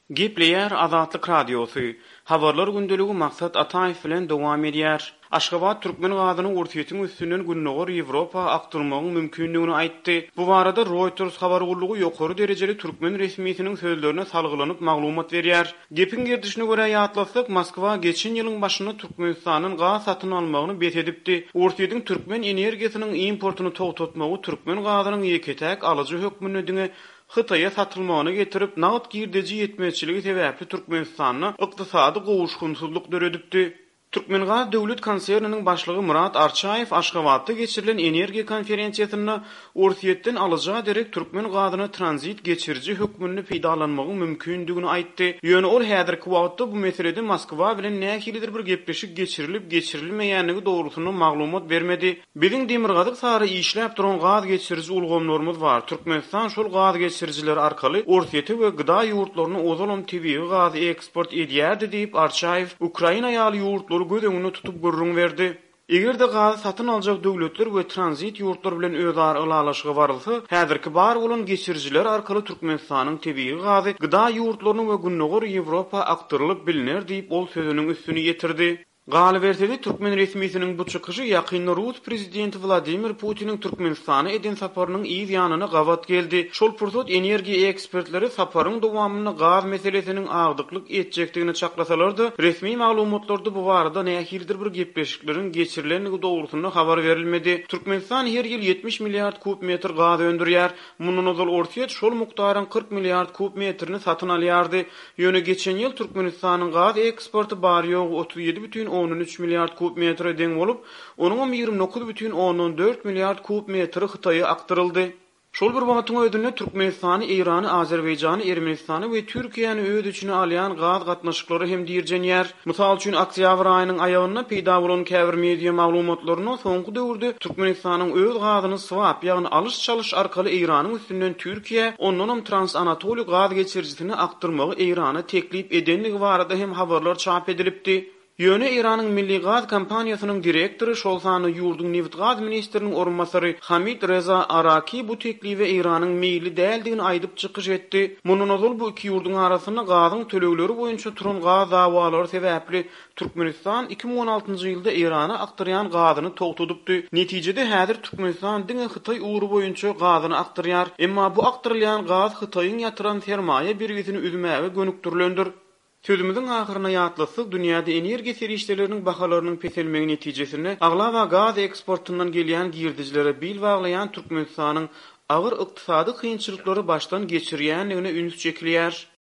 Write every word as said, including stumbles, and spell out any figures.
Gepleyer Azatlyk Radiosu. Habarlar gündeliği maksat Ataýew bilen dowam edýär. Aşgabat türkmen gazyny urtiýetiň üstünden günnäger Ýewropa aktyrmagyň mümkinligini aýtdy. Bu barada Reuters habar gullugy ýokary derejeli türkmen resmiýetiniň sözlerine salgylanyp maglumat berýär. Gepin gerdişine görä ýatlasak, Moskwa geçen ýylyň başynda Türkmenistanyň gaz satyn almagyny bet edipdi. Urtiýetiň türkmen energiýasynyň importuny togtatmagy türkmen gazynyň ýeketäk alyjy hökmüne Hytaýa satylmagyny getirip, nagat girdeji ýetmezçiligi sebäpli Türkmenistanyň ykdysady gowuşgunsuzlyk döredipdi. Türkmengaz döwlet konserniniň başlygy Murat Arçaýew Aşgabatda geçirilen energiýa konferensiýasynda urtiýetden alyjy derek türkmen gazyny tranzit geçirji hökmüne peýdalanmagyň mümkindigini aýtdy. Ýöne ol häzirki wagtda bu meselede Moskwa bilen nähilidir bir gepleşik geçirilip geçirilmeýänligi dogrusyny maglumat bermedi. Biziň demirgazyk sary işläp duran gaz geçirji ulgamlarymyz bar. Türkmenistan şol gaz geçirjiler arkaly urtiýeti we gyda ýurtlaryna ozalym tebii gaz eksport edýärdi diýip Arçaýew Ukraina ýaly ýurtlary göz öňüne tutup gurrun berdi. Egerde gaz satyn aljak döwletler we tranzit ýurtlar bilen özara ulalaşyga barylsa, häzirki bar bolan geçirjiler arkaly Türkmenistanyň tebii gazy gyda ýurtlaryny we günnäger Ýewropa aktyrylyp biliner diýip ol sözüniň üstüni ýetirdi. Galbertede Türkmen resmiýetiniň bu çykyşy ýakynda Rus prezidenti Vladimir Putiniň Türkmenistana eden saparynyň iýi ýanyna gawat geldi. Şol pursat energiýa ekspertleri saparyň dowamyny gaz meselesiniň agdyklyk etjekdigini çaklasalardy, resmi maglumatlarda bu barada nähilidir bir gepleşiklerin geçirilenligi dogrusyna habar berilmedi. Türkmenistan her ýyl ýetmiş milliard kub metr gaz öndürýär. Mundan ozal urtiýet şol mukdaryň kırk milliard kub metrini satyn alýardy. Ýöne geçen ýyl Türkmenistanyň gaz eksporty bary ýok otuz ýedi бүтүn on üç milliard kub metre deň bolup, onuň ýygrimi dokuz бүтүn on dört milliard kub metri Hytaýa aktyryldy. Şol bir wagtyň ödünde Türkmenistany, Irany, Azerbaýjany, Ermenistany we Türkiýany öz içine alýan gaz gatnaşyklary hem diýerjenýär. Mysal üçin oktýabr aýynyň aýagyna peýda bolan käbir media maglumatlaryna soňky döwürde Türkmenistanyň öz gazyny swap, ýagny alış çalış arkaly Iranyň üstünden Türkiýe, ondan hem Trans-Anatoliýa gaz geçirjisini aktyrmagy Irana teklip edenligi barada hem habarlar çap edilipdi. Ýöne Iranyň Milli Gaz kompaniýasynyň direktory Şolsany ýurduň neft gaz ministriniň orunmasary Hamid Reza Araki bu tekliwe Iranyň meýli däldigini aýdyp çykyş etdi. Munun ozal bu iki ýurduň arasynda gazyň tölegleri boýunça turan gaz dawalary sebäpli Türkmenistan iki ming on altyncy ýylda Irana aktyrýan gazyny togtadypdy. Netijede häzir Türkmenistan diňe Hytaý uğru boýunça gazyny aktyrýar. Emma bu aktyrylýan gaz Hytaýyň ýatyran sermaýe birgizini üzmäge gönükdirilendir. Sözümüzün ahyryna ýatlasyk, dünýäde energiýa serişdeleriniň bahalarynyň peselmegi netijesinde aglawa gaz eksportundan gelýän girdijlere bil baglayan Türkmenistanyň agyr ykdysady kynçylyklary başdan geçirýänligine üns çekilýär.